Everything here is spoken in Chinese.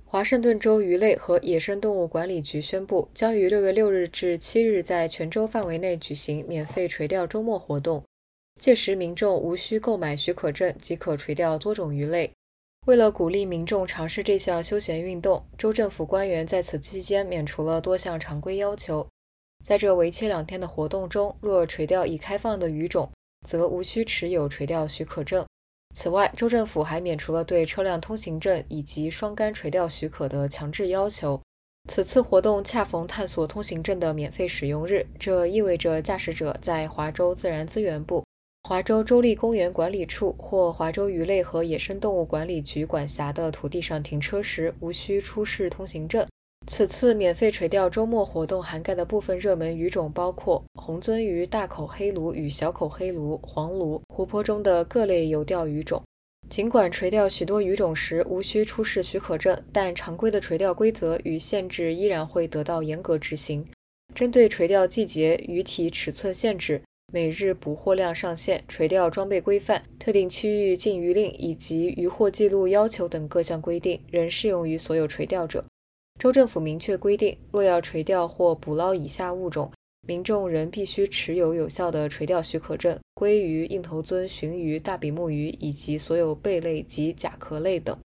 华盛顿州鱼类和野生动物管理局宣布，将于6月6日至7日在全州范围内举行免费垂钓周末活动，届时民众无需购买许可证即可垂钓多种鱼类。为了鼓励民众尝试这项休闲运动，州政府官员在此期间免除了多项常规要求。在这为期2天的活动中，若垂钓已开放的鱼种，则无需持有垂钓许可证。此外，州政府还免除了对车辆通行证以及双竿垂钓许可的强制要求。此次活动恰逢探索通行证的免费使用日，这意味着驾驶者在华州自然资源部、华州州立公园管理处或华州鱼类和野生动物管理局管辖的土地上停车时，无需出示通行证。此次免费垂钓周末活动涵盖的部分热门鱼种包括红鳟鱼、大口黑鲈与小口黑鲈、黄鲈、湖泊中的各类游钓鱼种。尽管垂钓许多鱼种时无需出示许可证，但常规的垂钓规则与限制依然会得到严格执行。针对垂钓季节、鱼体尺寸限制、每日捕获量上限、垂钓装备规范、特定区域禁渔令以及渔获记录要求等各项规定仍适用于所有垂钓者。州政府明确规定，若要垂钓或捕捞以下物种，民众仍必须持有有效的垂钓许可证，鲑鱼、硬头鳟、鲟鱼、大比目鱼以及所有贝类及甲壳类等。